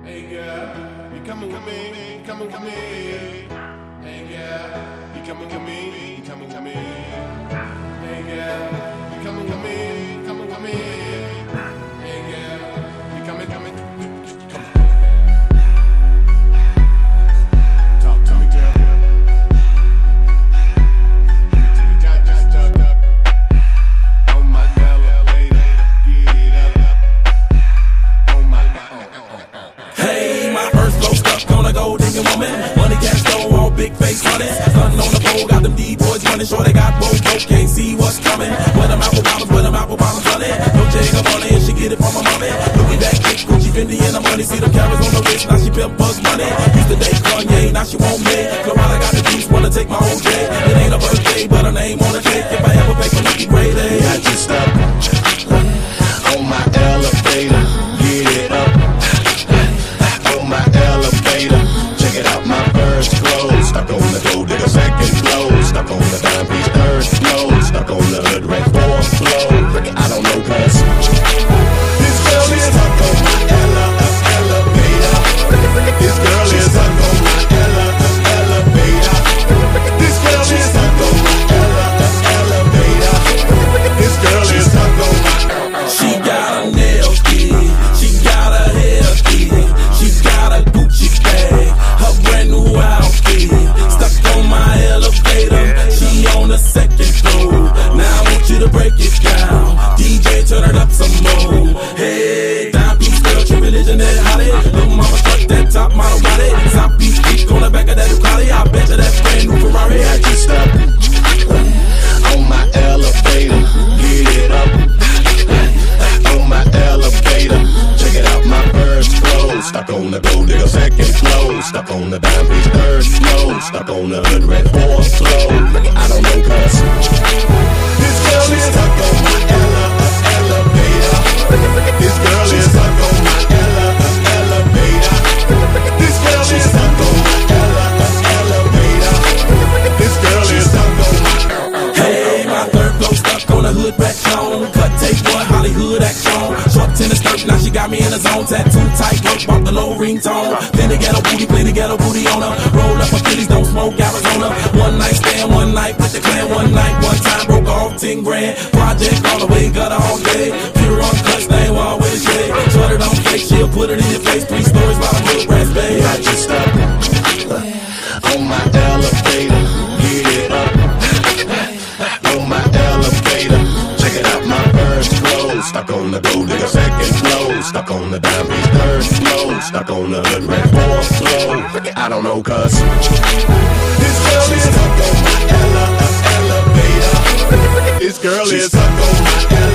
Hey girl, you coming with me? You coming with me? Hey girl, you coming with me? You coming with me? Hey girl, you coming with me? You coming with me? Hey girl, you coming? Talk to me, girl. Just oh my girl, lady, get up. Oh my. Hey, my first flow stuck on a gold digging woman. Money cash flow, all big face money. Hunting on the pole, got them D-boys running. Sure they got both, can't see what's coming. With them apple bottoms running. No jig of money, and she get it from my mommy. Looking back, kick Gucci, Fendi, and the money. See them carrots on the wrist, now she pimp Bugs Money. Used to date Kanye, now she want me. Florida got the juice, wanna take my whole day. It ain't a birthday, but her name on the cake. If I ever bake a Nicky Grade A. I just stop on my elevator, get it up. On my elevator, check it out, my first clothes. Stuck on the gold digger second flow. Stuck on the dime piece third flow. Stuck on the hood red fourth flow. I don't know cuz this girl is stuck on my elevator. This girl is stuck on my elevator. This girl is stuck on my elevator. This girl is stuck on my. She got a nail key, she got a hair key, she got a Gucci bag, her brand new outfit. Stuck on my elevator, she on the second floor. Now I want you to break it down, DJ turn it up some more. Hey, down piece girl, true religion that hottie. Little mama truck that top model body. South Beach Beach on the back of that Ducati. I bet you that brand new Ferrari. I just stop on my elevator, get it up. On my elevator, check it out, my first flow. Stuck on the gold digger second flow. Stuck on the dime piece third flow. Stuck on the hood red fourth flow. I don't know cuz this girl is stuck on my elevator. This girl is stuck on my elevator. This girl is stuck on my elevator. This girl is stuck on my. Hey, my third flow stuck on the hood back on. Cut take one Hollywood action. Short tennis skirt, now she got me in the zone. Tattoo tight, work, bought the low ringtone. Then the ghetto booty, play the ghetto booty on her. Roll up her kitties, don't smoke Arizona. One night stand, one night with the clan. One night, one time, broke off 10 grand. Project all the way, got her all day. Pure on cuts, they ain't always shade. Shut it on fake, she'll put it in your face. 3 stories by the hood, brass bay. I just stop on my elevator, get it up. On my elevator, check it out, my first flow. Stuck on the gold digger second flow. Stuck on the dime piece third flow. Stuck on the hood red fourth flow. I don't know cuz this girl is stuck on my elevator. This girl is stuck on my elevator.